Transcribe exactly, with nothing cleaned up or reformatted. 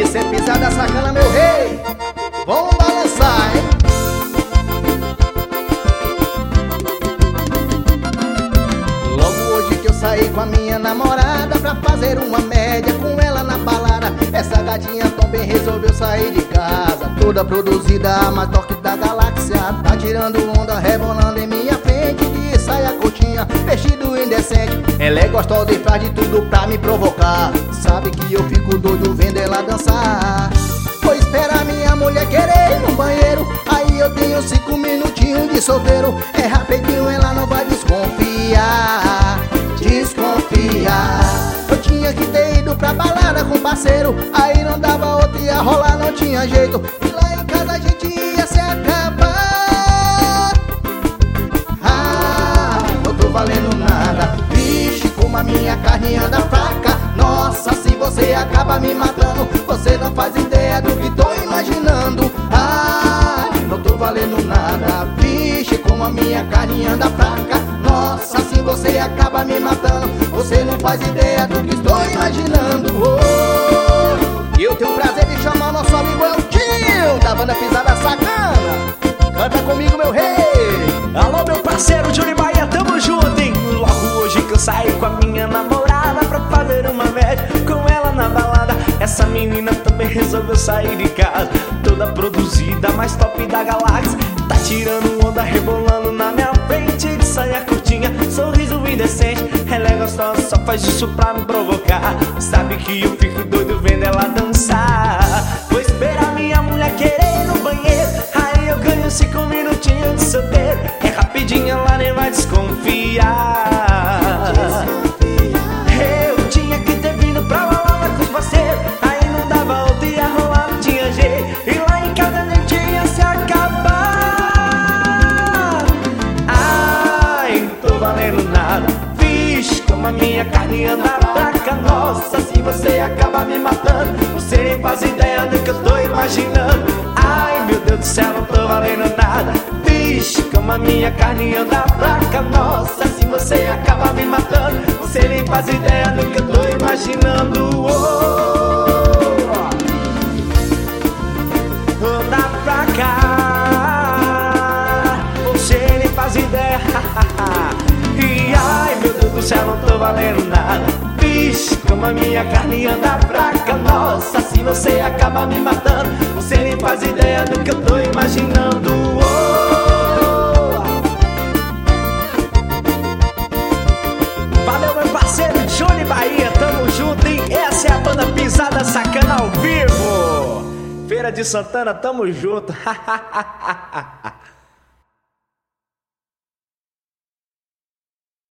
Isso é pisada sacana, meu rei. Vamos balançar, hein? Logo hoje que eu saí com a minha namorada pra fazer uma média com ela na balada, essa gatinha também resolveu sair de casa, toda produzida a mais toque da galáxia. Tá tirando onda, rebolando em minha frente, de saia curtinha, vestido indecente. Ela é gostosa e faz de tudo pra me provocar. Sabe que eu fico doido vendo ela dançar. Vou esperar minha mulher querer ir no banheiro, aí eu tenho cinco minutinhos de solteiro. É rapidinho, ela não vai desconfiar, desconfiar. Eu tinha que ter ido pra balada com parceiro, aí não dava outro, ia rolar, não tinha jeito. E lá em casa a gente ia se acabar. Ah, não tô valendo nada. Vixe, como a minha carne anda fraca. Nossa, se você acaba me matando, você não faz ideia do que tô imaginando. Ah, não tô valendo nada. Vixe, como a minha carne anda fraca. Nossa, se você acaba me matando, você não faz ideia do que estou imaginando. Oh, e eu tenho o prazer de chamar nosso amigo Eltinho, da banda Pisada Sacana. Canta comigo, meu rei. Alô, meu parceiro Johnny Bahia, tamo junto, hein? Logo hoje que eu saí com a minha namorada pra fazer uma média com ela na balada, essa menina também resolveu sair de casa, toda produzida, mais top da galáxia. Tá tirando onda, rebolando na minha frente, de saia curtinha, sorriso indecente. Ela é gostosa, só faz isso pra me provocar. Sabe que eu fico doido vendo ela dançar. Vou esperar minha mulher querer ir no banheiro, aí eu ganho cinco minutinhos de solteiro. É rapidinho, ela nem vai desconfiar. Eu tinha que ter vindo pra balada com os parceiros, aí não dava outro, ia rolar, não tinha jeito. E lá em casa a gente ia se acabar. Ai, não tô valendo nada. Vixe, como a minha carne anda fraca. Nossa, se você acaba me matando, você nem faz ideia do que eu tô imaginando. Ai, meu Deus do céu, não tô valendo nada. Vixe, como a minha carne anda fraca. Nossa, se você acaba me matando, você nem faz ideia do que eu tô imaginando. Oh, anda pra cá, você nem faz ideia. E ai, meu Deus do céu, não tô valendo nada. Vixe, como a minha carne anda fraca. Nossa, se você acaba me matando, você nem faz ideia do que eu tô imaginando. Oh, valeu, meu parceiro Johnny Bahia, tamo junto, hein? Essa é a banda Pisada Sacana ao vivo. Feira de Santana, tamo junto.